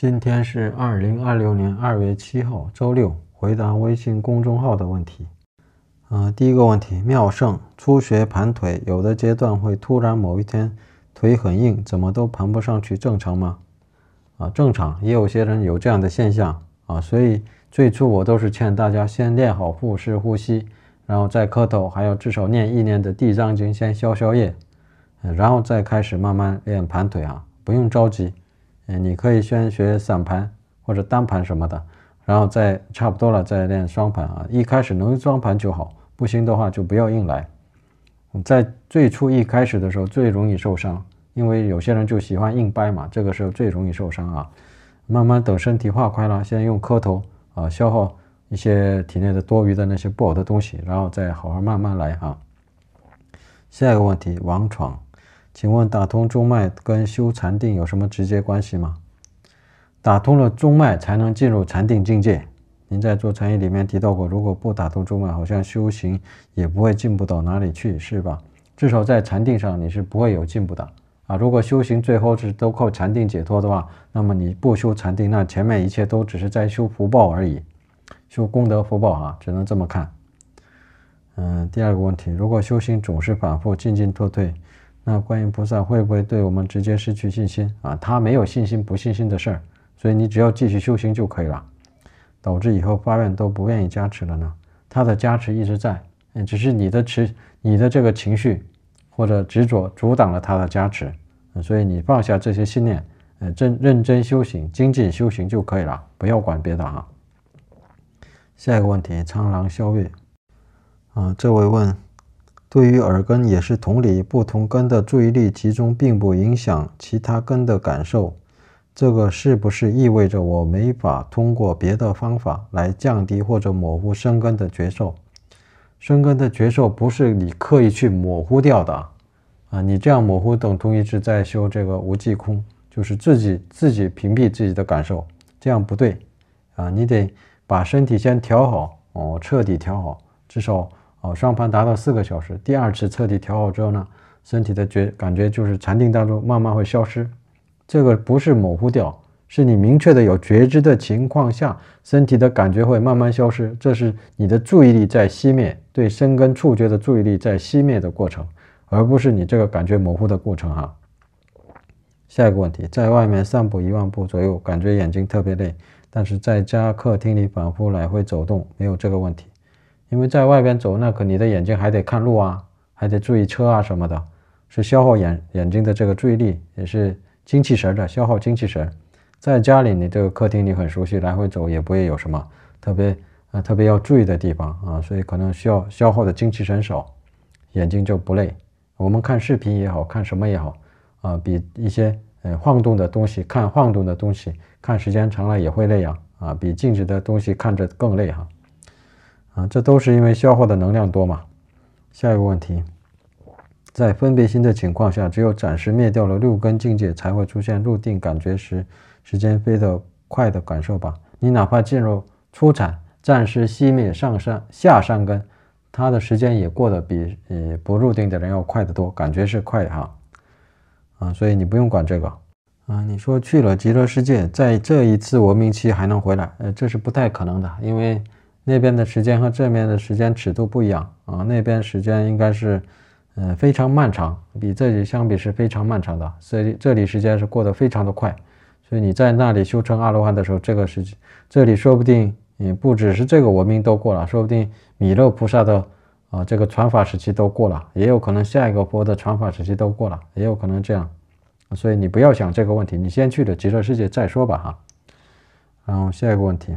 今天是2026年2月7号，周六，回答微信公众号的问题。第一个问题，妙胜，初学盘腿，有的阶段会突然某一天腿很硬，怎么都盘不上去，正常吗？正常，也有些人有这样的现象所以最初我都是劝大家先练好腹式呼吸，然后再磕头，还要至少念1年的地藏经先消业，然后再开始慢慢练盘腿不用着急。你可以先学散盘或者单盘什么的，然后再差不多了再练双盘一开始能双盘就好，不行的话就不要硬来。在最初一开始的时候最容易受伤，因为有些人就喜欢硬掰嘛，这个时候最容易受伤慢慢等身体化开了，先用磕头消耗一些体内的多余的那些不好的东西，然后再好好慢慢来下一个问题，王闯，请问打通中脉跟修禅定有什么直接关系吗？打通了中脉才能进入禅定境界。您在做禅意里面提到过，如果不打通中脉，好像修行也不会进步到哪里去，是吧？至少在禅定上你是不会有进步的如果修行最后是都靠禅定解脱的话，那么你不修禅定，那前面一切都只是在修福报而已，修功德福报只能这么看。第二个问题，如果修行总是反复进进退退，那观音菩萨会不会对我们直接失去信心他没有信心不信心的事儿，所以你只要继续修行就可以了，导致以后发愿都不愿意加持了呢？他的加持一直在，只是你的这个情绪或者执着阻挡了他的加持，所以你放下这些信念，认真修行精进修行就可以了，不要管别的下一个问题，苍狼消月这位问，对于耳根也是同理，不同根的注意力集中并不影响其他根的感受，这个是不是意味着我没法通过别的方法来降低或者模糊身根的觉受？身根的觉受不是你刻意去模糊掉的你这样模糊等同于是在修这个无记空，就是自己屏蔽自己的感受，这样不对你得把身体先调好彻底调好，至少双盘达到4个小时，第二次彻底调好之后呢，身体的感觉就是禅定当中慢慢会消失，这个不是模糊掉，是你明确的有觉知的情况下，身体的感觉会慢慢消失，这是你的注意力在熄灭，对身根触觉的注意力在熄灭的过程，而不是你这个感觉模糊的过程下一个问题，在外面散步1万步左右，感觉眼睛特别累，但是在家客厅里反复来回走动，没有这个问题。因为在外边走，那你的眼睛还得看路还得注意车什么的，是消耗眼睛的这个注意力，也是精气神的消耗精气神。在家里你这个客厅你很熟悉，来回走也不会有什么特别要注意的地方所以可能需要消耗的精气神少，眼睛就不累。我们看视频也好，看什么也好比一些晃动的东西看时间长了也会累比静止的东西看着更累这都是因为消耗的能量多嘛。下一个问题，在分别心的情况下，只有暂时灭掉了6根境界，才会出现入定感觉时时间飞得快的感受吧？你哪怕进入初禅，暂时熄灭下善根，它的时间也过得比不入定的人要快得多，感觉是快所以你不用管这个你说去了极乐世界，在这一次文明期还能回来这是不太可能的，因为那边的时间和这边的时间尺度不一样那边时间应该是非常漫长，比这里相比是非常漫长的，这里时间是过得非常的快，所以你在那里修成阿罗汉的时候，这里说不定不只是这个文明都过了，说不定弥勒菩萨的这个传法时期都过了，也有可能下一个佛的传法时期都过了，也有可能这样，所以你不要想这个问题，你先去了极乐世界再说吧然后下一个问题，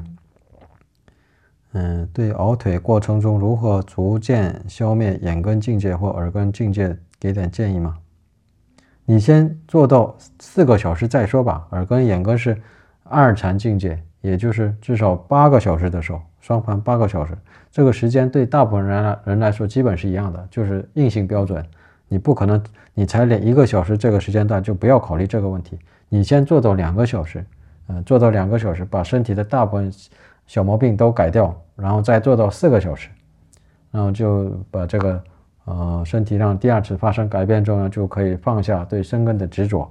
对熬腿过程中如何逐渐消灭眼根境界或耳根境界给点建议吗？你先做到4个小时再说吧，耳根眼根是2禅境界，也就是至少8个小时的时候，双盘8个小时，这个时间对大部分人来说基本是一样的，就是硬性标准，你不可能你才练1个小时这个时间段就不要考虑这个问题，你先做到2个小时做到2个小时，把身体的大部分小毛病都改掉，然后再做到4个小时，然后就把这个身体让第2次发生改变之后呢，就可以放下对身根的执着，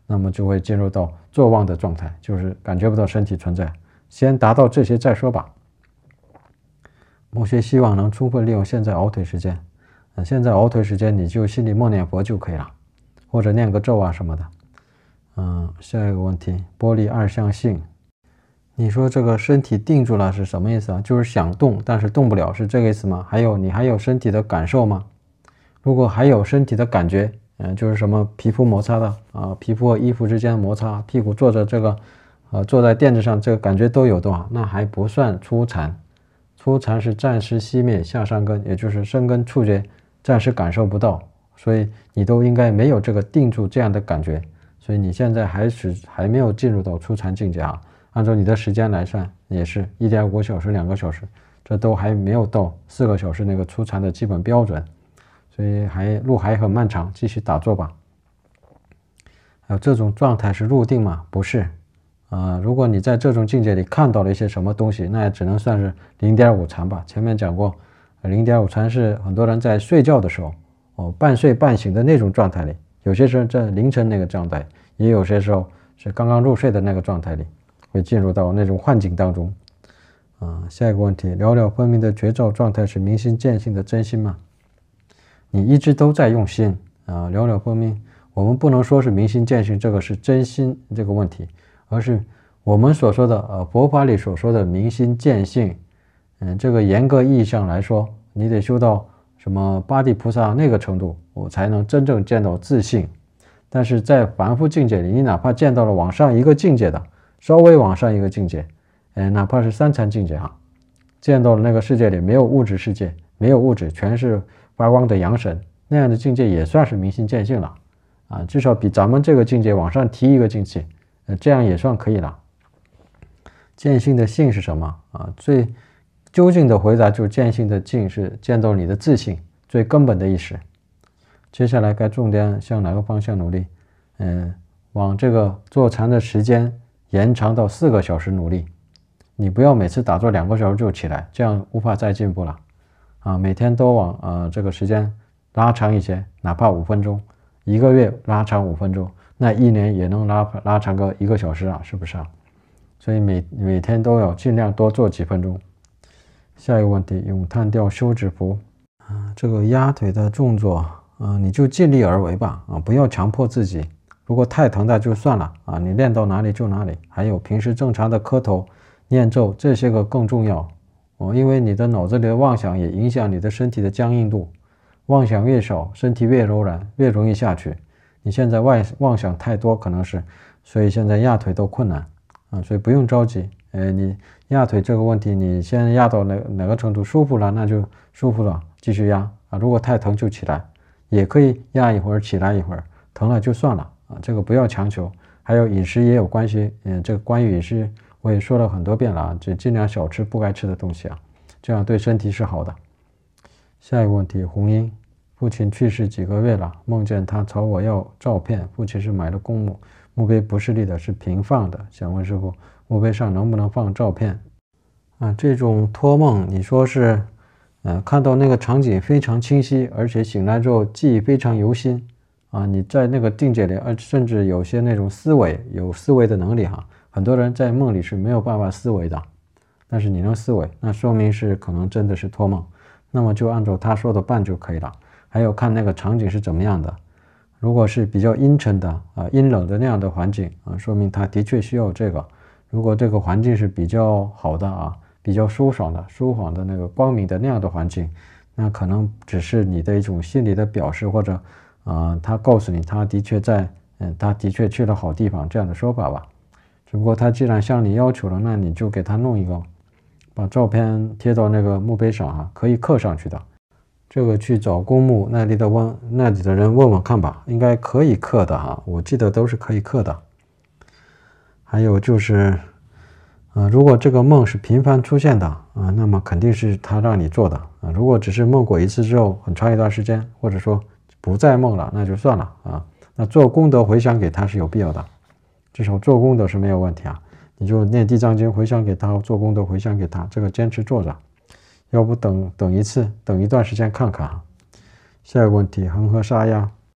那么就会进入到坐忘的状态，就是感觉不到身体存在。先达到这些再说吧。某些希望能充分利用现在熬腿时间。现在熬腿时间你就心里默念佛就可以了，或者念个咒啊什么的。下一个问题，玻璃二象性。你说这个身体定住了是什么意思啊？就是想动但是动不了，是这个意思吗？你还有身体的感受吗？如果还有身体的感觉，就是什么皮肤摩擦的皮肤和衣服之间摩擦，屁股坐着这个坐在垫子上这个感觉都有的话，那还不算初禅。初禅是暂时熄灭下山根，也就是身根触觉暂时感受不到，所以你都应该没有这个定住这样的感觉，所以你现在还没有进入到初禅境界啊。按照你的时间来算，也是1.5小时、2个小时，这都还没有到4个小时那个初禅的基本标准，所以路还很漫长，继续打坐吧。还有这种状态是入定吗？不是。如果你在这种境界里看到了一些什么东西，那也只能算是0.5禅吧。前面讲过，0.5禅是很多人在睡觉的时候，半睡半醒的那种状态里，有些时候在凌晨那个状态，也有些时候是刚刚入睡的那个状态里，会进入到那种幻境当中。下一个问题，了了分明的觉照状态是明心见性的真心吗？你一直都在用心了了分明，我们不能说是明心见性，这个是真心这个问题，而是我们所说的佛法里所说的明心见性，这个严格意义上来说，你得修到什么八地菩萨那个程度，我才能真正见到自性。但是在凡夫境界里，你哪怕见到了往上一个境界的，稍微往上一个境界，哪怕是3禅境界见到了那个世界里没有物质世界，没有物质，全是发光的阳神，那样的境界也算是明心见性了至少比咱们这个境界往上提一个境界，这样也算可以了。见性的性是什么最究竟的回答就是见性的境是见到你的自性最根本的意识。接下来该重点向哪个方向努力？往这个坐禅的时间延长到4个小时努力。你不要每次打坐2个小时就起来，这样无法再进步了每天都往这个时间拉长一些，哪怕5分钟，1个月拉长5分钟，那1年也能拉长个1个小时是不是所以每天都要尽量多做几分钟。下一个问题，咏叹调休止符这个压腿的动作你就尽力而为吧不要强迫自己，如果太疼的就算了你练到哪里就哪里。还有平时正常的磕头念咒这些个更重要因为你的脑子里的妄想也影响你的身体的僵硬度，妄想越少身体越柔软，越容易下去。你现在妄想太多可能是，所以现在压腿都困难所以不用着急你压腿这个问题，你先压到哪个程度舒服了那就舒服了继续压如果太疼就起来，也可以压一会儿起来一会儿，疼了就算了这个不要强求。还有饮食也有关系这个关于饮食我也说了很多遍了就尽量少吃不该吃的东西这样对身体是好的。下一个问题，红英，父亲去世几个月了，梦见他朝我要照片，父亲是买了公墓，墓碑不是立的，是平放的，想问师父墓碑上能不能放照片这种托梦你说是看到那个场景非常清晰，而且醒来之后记忆非常犹新你在那个境界里甚至有些那种有思维的能力很多人在梦里是没有办法思维的，但是你能思维，那说明是可能真的是托梦，那么就按照他说的办就可以了。还有看那个场景是怎么样的，如果是比较阴沉的阴冷的那样的环境说明他的确需要这个。如果这个环境是比较好的比较舒爽的那个光明的那样的环境，那可能只是你的一种心理的表示，或者他告诉你他的确去了好地方这样的说法吧。只不过他既然向你要求了，那你就给他弄一个，把照片贴到那个墓碑上可以刻上去的。这个去找公墓那里的人问问看吧，应该可以刻的我记得都是可以刻的。还有就是如果这个梦是频繁出现的那么肯定是他让你做的如果只是梦过一次之后很长一段时间，或者说不再梦了，那就算了那做功德回向给他是有必要的，至少做功德是没有问题你就念地藏经回向给他，做功德回向给他，这个坚持做着，要不等一段时间看看下一个问题，恒河沙鸭，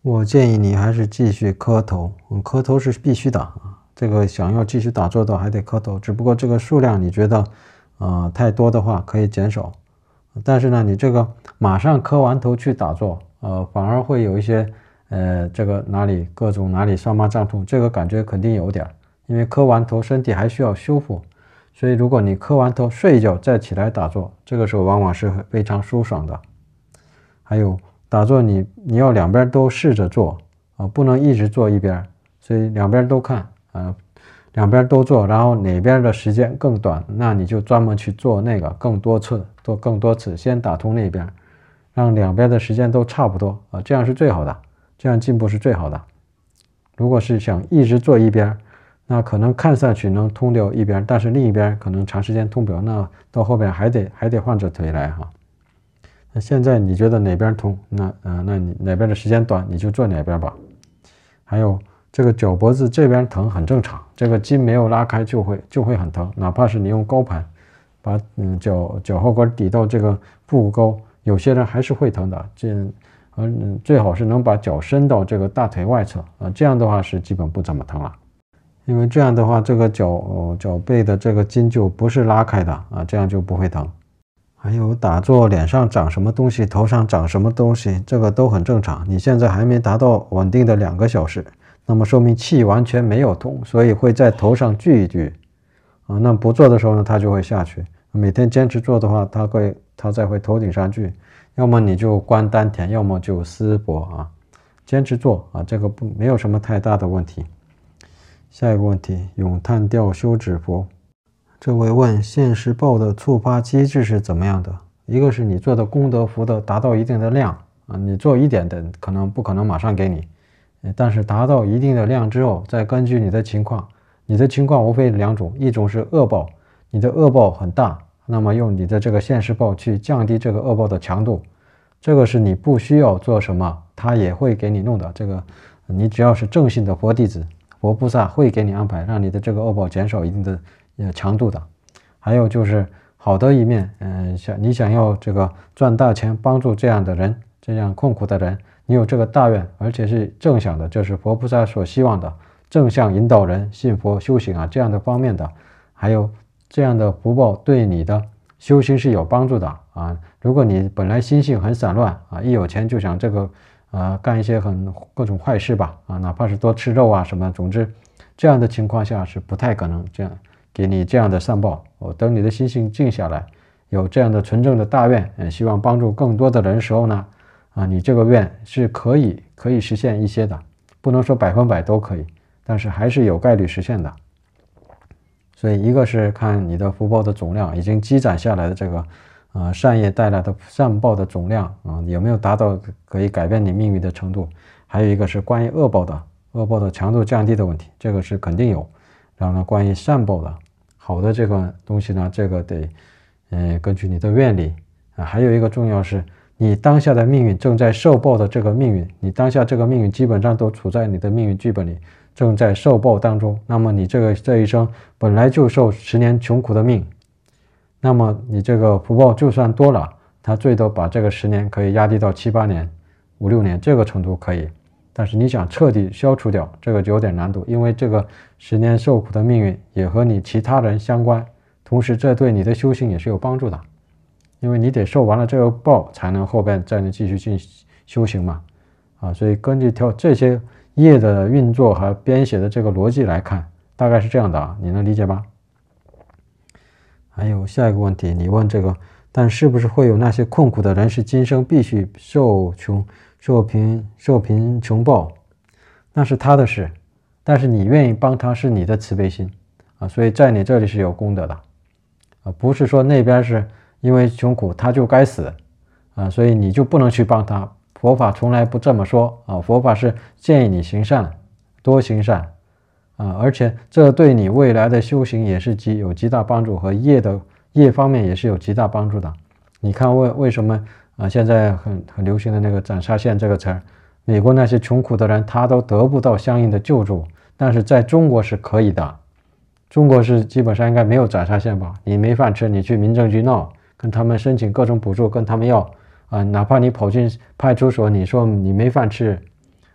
我建议你还是继续磕头，磕头是必须的啊。这个想要继续打坐的还得磕头，只不过这个数量你觉得太多的话可以减少，但是呢，你这个马上磕完头去打坐，反而会有一些这个各种哪里酸麻胀痛，这个感觉肯定有点，因为磕完头身体还需要修复，所以如果你磕完头睡一觉再起来打坐，这个时候往往是非常舒爽的。还有打坐你要两边都试着做不能一直做一边，所以两边都看两边都做，然后哪边的时间更短，那你就专门去做那个做更多次，先打通那边，让两边的时间都差不多这样是最好的，这样进步是最好的。如果是想一直做一边，那可能看上去能通掉一边，但是另一边可能长时间通不了，那到后边还得换着腿来那现在你觉得哪边通，那你哪边的时间短，你就做哪边吧。还有这个脚脖子这边疼很正常，这个筋没有拉开就会很疼，哪怕是你用高盘把脚后跟抵到这个腹股沟，有些人还是会疼的。最好是能把脚伸到这个大腿外侧这样的话是基本不怎么疼了。因为这样的话，这个脚背的这个筋就不是拉开的这样就不会疼。还有打坐脸上长什么东西，头上长什么东西，这个都很正常。你现在还没达到稳定的2个小时，那么说明气完全没有通，所以会在头上聚一聚那不做的时候呢，它就会下去。每天坚持做的话，它再会头顶上聚，要么你就关丹田，要么就丝帛坚持做这个没有什么太大的问题。下一个问题，咏叹调休止符。这位问现实报的触发机制是怎么样的？一个是你做的功德福德达到一定的量你做一点的不可能马上给你，但是达到一定的量之后，再根据你的情况无非2种，一种是恶报，你的恶报很大，那么用你的这个现实报去降低这个恶报的强度，这个是你不需要做什么，他也会给你弄的。这个你只要是正信的佛弟子，佛菩萨会给你安排，让你的这个恶报减少一定的强度的。还有就是好的一面你想要这个赚大钱，帮助这样的人，这样困苦的人，你有这个大愿，而且是正向的，就是佛菩萨所希望的正向引导人信佛修行这样的方面的，还有这样的福报对你的修行是有帮助的如果你本来心性很散乱一有钱就想这个干一些各种坏事吧哪怕是多吃肉什么，总之这样的情况下是不太可能这样给你这样的善报等你的心性静下来，有这样的纯正的大愿希望帮助更多的人时候呢你这个愿是可以实现一些的，不能说100%都可以，但是还是有概率实现的。所以一个是看你的福报的总量，已经积攒下来的这个善业带来的善报的总量有没有达到可以改变你命运的程度。还有一个是关于恶报的强度降低的问题，这个是肯定有。然后呢，关于善报的好的这个东西呢，这个得根据你的愿力还有一个重要是你当下的命运正在受报的这个命运，你当下这个命运基本上都处在你的命运剧本里，正在受报当中。那么你这一生本来就受10年穷苦的命，那么你这个福报就算多了，它最多把这个10年可以压低到7、8年、5、6年这个程度可以。但是你想彻底消除掉，这个就有点难度，因为这个10年受苦的命运也和你其他人相关，同时这对你的修行也是有帮助的，因为你得受完了这个报，才能后边再能继续进修行嘛所以根据这些业的运作和编写的这个逻辑来看，大概是这样的你能理解吗？还有下一个问题，你问这个，但是不是会有那些困苦的人是今生必须受贫穷报？那是他的事，但是你愿意帮他是你的慈悲心所以在你这里是有功德的不是说那边是因为穷苦他就该死所以你就不能去帮他。佛法从来不这么说佛法是建议你行善，多行善而且这对你未来的修行也是有极大帮助，和业方面也是有极大帮助的。你看为什么现在很流行的那个斩杀线这个词儿，美国那些穷苦的人他都得不到相应的救助，但是在中国是可以的。中国是基本上应该没有斩杀线吧？你没饭吃，你去民政局闹，跟他们申请各种补助，跟他们要哪怕你跑进派出所，你说你没饭吃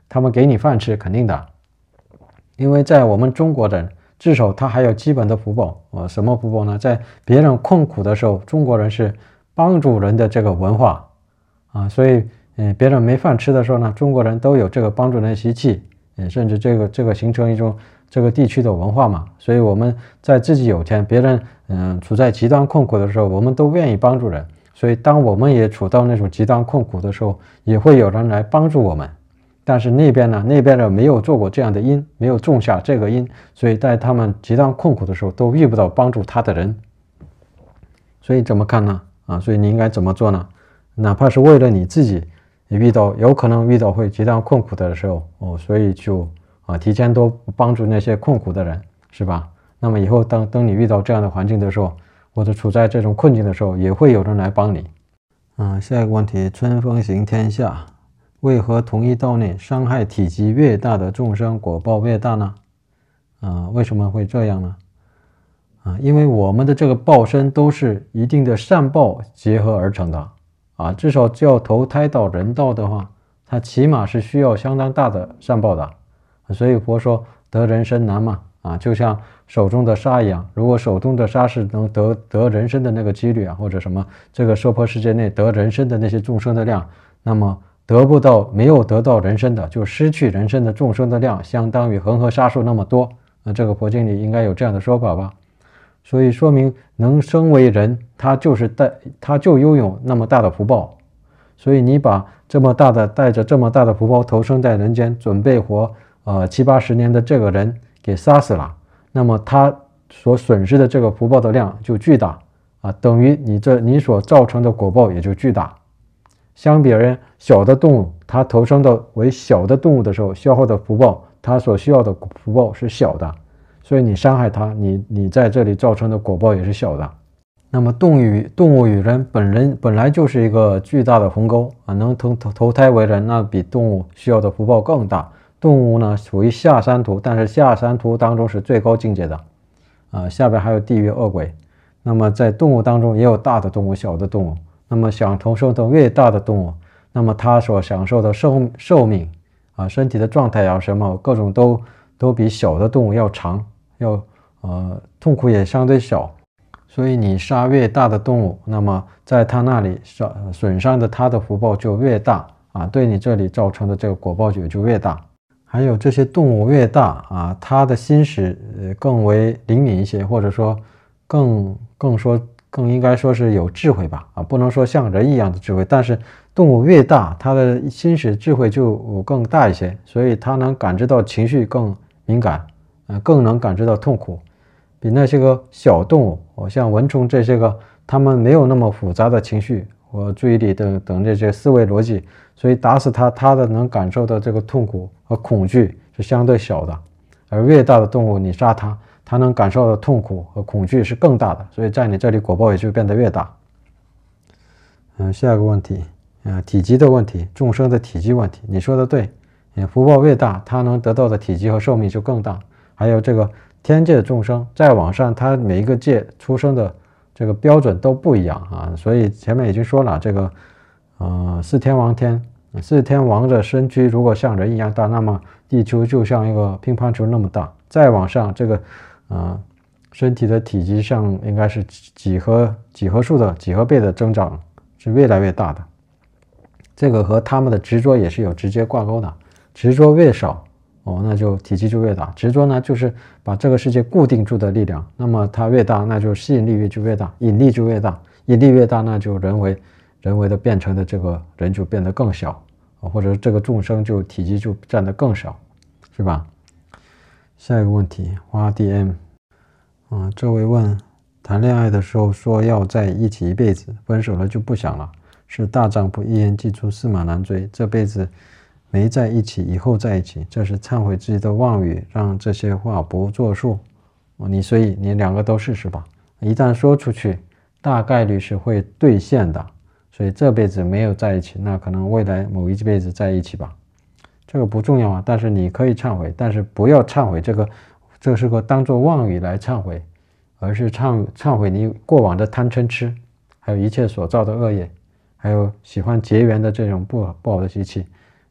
他们给你饭吃，肯定的。因为在我们中国人，至少他还有基本的福报。什么福报呢？在别人困苦的时候，中国人是帮助人的这个文化所以别人没饭吃的时候呢，中国人都有这个帮助人的习气，甚至这个形成一种这个地区的文化嘛。所以我们在自己有钱，别人处在极端困苦的时候，我们都愿意帮助人。所以当我们也处到那种极端困苦的时候，也会有人来帮助我们。但是那边人没有做过这样的因，没有种下这个因，所以在他们极端困苦的时候都遇不到帮助他的人。所以怎么看呢？所以你应该怎么做呢？哪怕是为了你自己，你有可能遇到会极端困苦的时候所以就提前多帮助那些困苦的人，是吧？那么以后等你遇到这样的环境的时候，或者处在这种困境的时候，也会有人来帮你。下一个问题，春风行天下，为何同一道内伤害体积越大的众生果报越大呢？为什么会这样呢？因为我们的这个报身都是一定的善报结合而成的至少就要投胎到人道的话，它起码是需要相当大的善报的。所以佛说得人身难嘛就像手中的沙一样，如果手中的沙是能得人身的那个几率或者什么这个娑婆世界内得人身的那些众生的量，那么没有得到人身的，就失去人身的众生的量相当于恒河沙数那么多。这个佛经里应该有这样的说法吧。所以说明能生为人，他就拥有那么大的福报。所以你把带着这么大的福报投生在人间，准备活70-80年的这个人给杀死了，那么他所损失的这个福报的量就巨大等于你所造成的果报也就巨大。相比而言，小的动物它投生的为小的动物的时候，消耗的福报，它所需要的福报是小的，所以你伤害它，你在这里造成的果报也是小的。那么动物与人本来就是一个巨大的鸿沟能投胎为人，那比动物需要的福报更大。动物呢属于下三途，但是下三途当中是最高境界的下边还有地狱恶鬼。那么在动物当中也有大的动物小的动物，那么想投生到越大的动物，那么它所享受的寿命身体的状态什么各种都比小的动物要长，痛苦也相对小。所以你杀越大的动物，那么在它那里损伤的它的福报就越大对你这里造成的这个果报也就越大。还有这些动物越大它的心识更为灵敏一些，或者说更应该说是有智慧吧不能说像人一样的智慧，但是动物越大，它的心识智慧就更大一些，所以它能感知到情绪更敏感更能感知到痛苦，比那些个小动物像蚊虫这些个，它们没有那么复杂的情绪和注意力等这些思维逻辑，所以打死它的能感受到这个痛苦和恐惧是相对小的。而越大的动物你杀它能感受到痛苦和恐惧是更大的，所以在你这里果报也就变得越大。下一个问题体积的问题，众生的体积问题。你说的对，福报越大，它能得到的体积和寿命就更大。还有这个天界的众生再往上，它每一个界出生的这个标准都不一样所以前面已经说了，这个四天王的身躯如果像人一样大，那么地球就像一个乒乓球那么大。再往上，这个身体的体积上应该是几何倍的增长，是越来越大的。这个和他们的执着也是有直接挂钩的，执着越少那就体积就越大。执着呢就是把这个世界固定住的力量，那么它越大，那就吸引力就越大，引力就越大，引力越大，那就人为的变成的这个人就变得更小或者这个众生就体积就占得更少，是吧？下一个问题，花 DM这位问，谈恋爱的时候说要在一起一辈子，分手了就不想了，是大丈夫一言既出驷马难追，这辈子没在一起，以后在一起，这是忏悔自己的妄语，让这些话不作数所以你两个都试试吧，一旦说出去大概率是会兑现的，所以这辈子没有在一起，那可能未来某一辈子在一起吧，这个不重要但是你可以忏悔，但是不要忏悔这是个当作妄语来忏悔，而是忏悔你过往的贪嗔痴，还有一切所造的恶业，还有喜欢结缘的这种不好的习气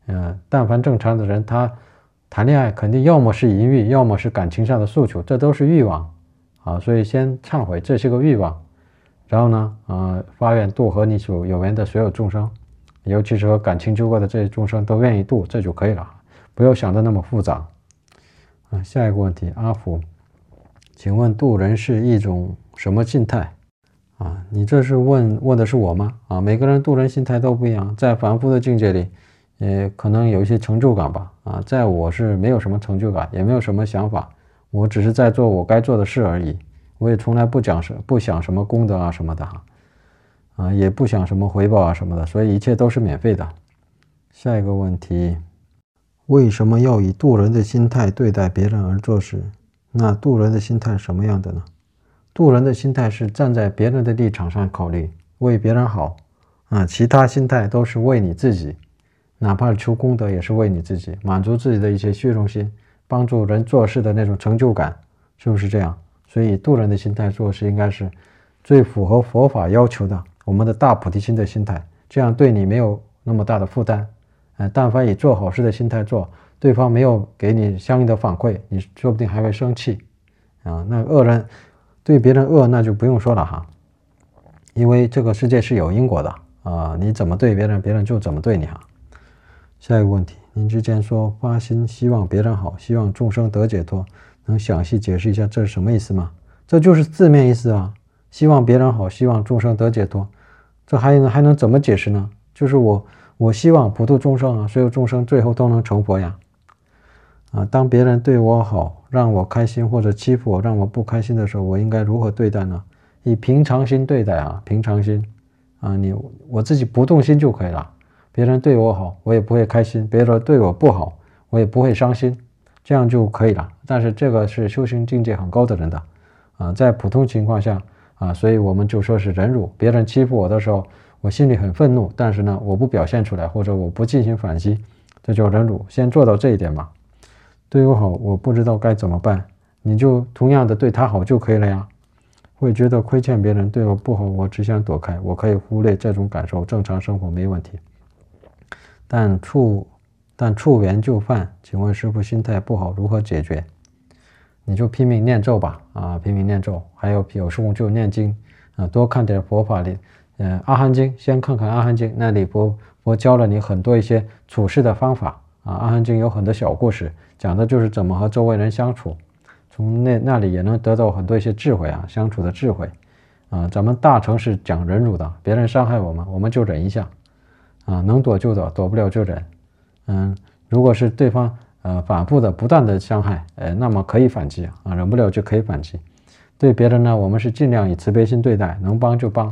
但凡正常的人，他谈恋爱肯定要么是淫欲，要么是感情上的诉求，这都是欲望啊。所以先忏悔，这是个欲望，然后呢，发愿度和你所有缘的所有众生，尤其是和感情纠葛的这些众生都愿意度，这就可以了，不要想的那么复杂。下一个问题，阿福，请问度人是一种什么心态？你这是问的是我吗？每个人度人心态都不一样，在凡夫的境界里，可能有一些成就感吧。在我是没有什么成就感，也没有什么想法，我只是在做我该做的事而已。我也从来不想什么功德啊什么的也不想什么回报啊什么的，所以一切都是免费的。下一个问题，为什么要以度人的心态对待别人而做事？那度人的心态是什么样的呢？度人的心态是站在别人的立场上考虑，为别人好其他心态都是为你自己，哪怕是求功德也是为你自己，满足自己的一些虚荣心，帮助人做事的那种成就感，是不是这样？所以度人的心态做事应该是最符合佛法要求的，我们的大菩提心的心态，这样对你没有那么大的负担。但凡以做好事的心态做，对方没有给你相应的反馈，你说不定还会生气那恶人对别人恶，那就不用说了因为这个世界是有因果的你怎么对别人，别人就怎么对你下一个问题，您之前说发心希望别人好，希望众生得解脱，能详细解释一下这是什么意思吗？这就是字面意思希望别人好，希望众生得解脱，这还能怎么解释呢？就是我希望普度众生所有众生最后都能成佛呀当别人对我好，让我开心，或者欺负我，让我不开心的时候，我应该如何对待呢？以平常心对待平常心我自己不动心就可以了。别人对我好，我也不会开心；别人对我不好，我也不会伤心，这样就可以了。但是这个是修行境界很高的人的在普通情况下所以我们就说是忍辱。别人欺负我的时候，我心里很愤怒，但是呢，我不表现出来，或者我不进行反击，这叫忍辱。先做到这一点嘛。对我好，我不知道该怎么办，你就同样的对他好就可以了呀。会觉得亏欠别人对我不好，我只想躲开，我可以忽略这种感受，正常生活没问题。但触缘就犯，请问师父心态不好如何解决？你就拼命念咒吧拼命念咒，还有时候就念经多看点佛法里阿含经，先看看阿含经，那里佛教了你很多一些处事的方法阿含经有很多小故事，讲的就是怎么和周围人相处，从那里也能得到很多一些智慧相处的智慧咱们大乘是讲忍辱的，别人伤害我们，我们就忍一下能躲就躲，躲不了就忍如果是对方反复的不断的伤害那么可以反击忍不了就可以反击。对别人呢，我们是尽量以慈悲心对待，能帮就帮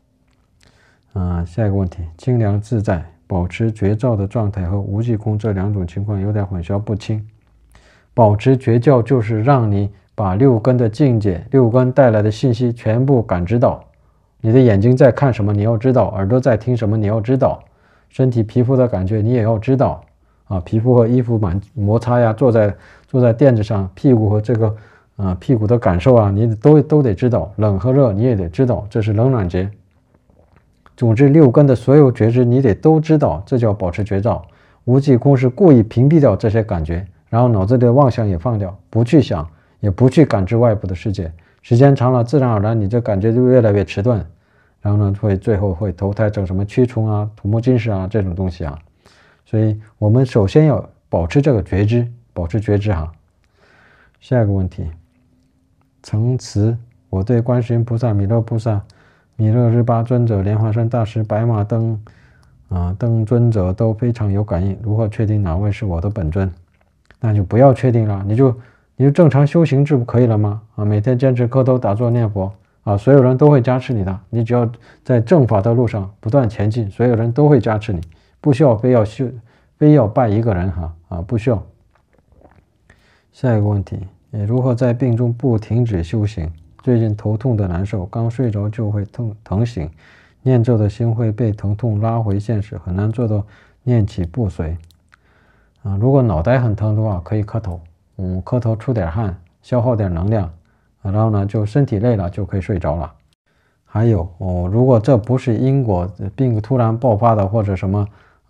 下一个问题，清凉自在保持觉照的状态和无记空这两种情况有点混淆不清。保持觉照就是让你把六根的境界，六根带来的信息全部感知到，你的眼睛在看什么你要知道，耳朵在听什么你要知道，身体皮肤的感觉你也要知道皮肤和衣服摩擦呀，坐在垫子上，屁股和这个屁股的感受你都得知道，冷和热你也得知道，这是冷暖结。总之六根的所有觉知你得都知道，这叫保持觉照。无记空是故意屏蔽掉这些感觉，然后脑子里的妄想也放掉，不去想，也不去感知外部的世界，时间长了自然而然你这感觉就越来越迟钝，然后呢最后会投胎成什么蛆虫土木金石这种东西所以我们首先要保持这个觉知，保持觉知下一个问题，承词我对观世音菩萨、弥勒菩萨、弥勒日巴尊者、莲花生大师、白马灯尊者都非常有感应，如何确定哪位是我的本尊？那就不要确定了，你就正常修行这不可以了吗？每天坚持磕头打坐念佛所有人都会加持你的，你只要在正法的路上不断前进，所有人都会加持你，不需要非要拜一个人不需要。下一个问题，如何在病中不停止修行？最近头痛的难受，刚睡着就会疼醒，念咒的心会被疼痛拉回现实，很难做到念起不随如果脑袋很疼的话，可以磕头磕头出点汗，消耗点能量然后呢就身体累了就可以睡着了。还有如果这不是因果病突然爆发的，或者什么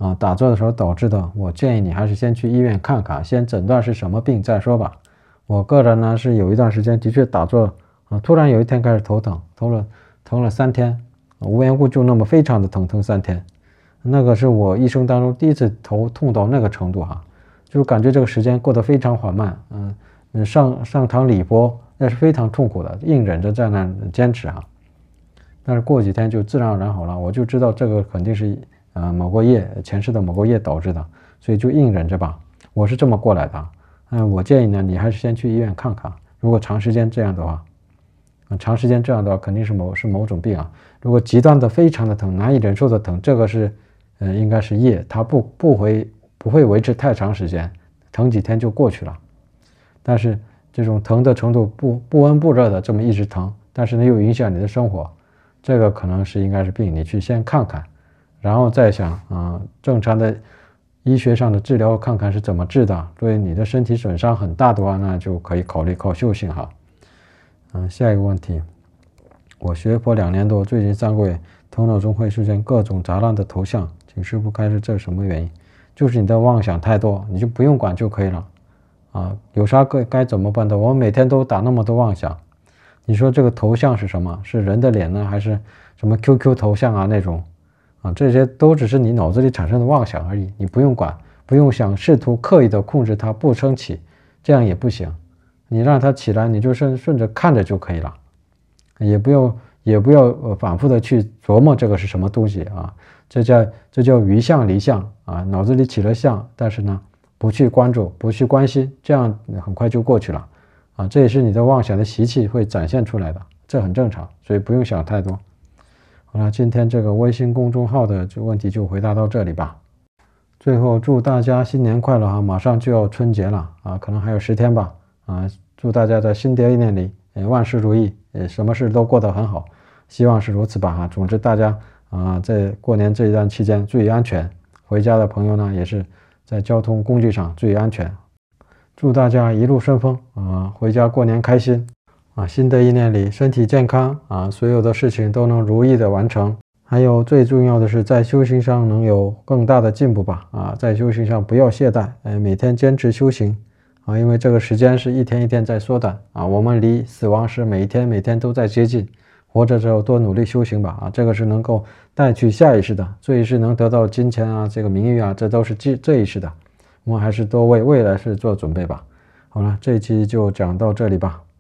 打坐的时候导致的，我建议你还是先去医院看看，先诊断是什么病再说吧。我个人呢是有一段时间的确打坐，突然有一天开始头疼，疼了3天，无缘故就那么非常的疼3天，那个是我一生当中第一次头痛到那个程度哈，就感觉这个时间过得非常缓慢，上堂礼佛那是非常痛苦的，硬忍着在那坚持哈，但是过几天就自然而然好了，我就知道这个肯定是某个业前世的某个业导致的，所以就硬忍着吧，我是这么过来的。我建议呢，你还是先去医院看看。如果长时间这样的话，肯定是某种病啊。如果极端的非常的疼，难以忍受的疼，这个是应该是业，它不会维持太长时间，疼几天就过去了。但是这种疼的程度不温不热的这么一直疼，但是呢又影响你的生活，这个可能是应该是病，你去先看看，然后再想正常的医学上的治疗看看是怎么治的。所以你的身体损伤很大的话，那就可以考虑靠修行哈。下一个问题，我学佛2年多，最近3个月头脑中会出现各种杂乱的头像，请师父开示这是什么原因？就是你的妄想太多，你就不用管就可以了有啥该怎么办的？我们每天都打那么多妄想，你说这个头像是什么？是人的脸呢，还是什么 QQ 头像啊那种这些都只是你脑子里产生的妄想而已，你不用管，不用想试图刻意的控制它不升起，这样也不行。你让它起来，你就顺着看着就可以了，也不要反复的去琢磨这个是什么东西这叫于相离相脑子里起了相，但是呢不去关注，不去关心，这样很快就过去了这也是你的妄想的习气会展现出来的，这很正常，所以不用想太多。好了，今天这个微信公众号的问题就回答到这里吧。最后祝大家新年快乐马上就要春节了可能还有10天吧祝大家在新的一年里万事如意，什么事都过得很好，希望是如此吧总之大家在过年这一段期间注意安全，回家的朋友呢也是在交通工具上注意安全，祝大家一路顺风回家过年开心新的一年里身体健康所有的事情都能如意的完成，还有最重要的是在修行上能有更大的进步吧在修行上不要懈怠每天坚持修行因为这个时间是一天一天在缩短我们离死亡是每天都在接近，活着之后多努力修行吧这个是能够带去下一世的，这一世能得到金钱这个名誉这都是这一世的，我们还是多为未来世做准备吧。好了，这一期就讲到这里吧。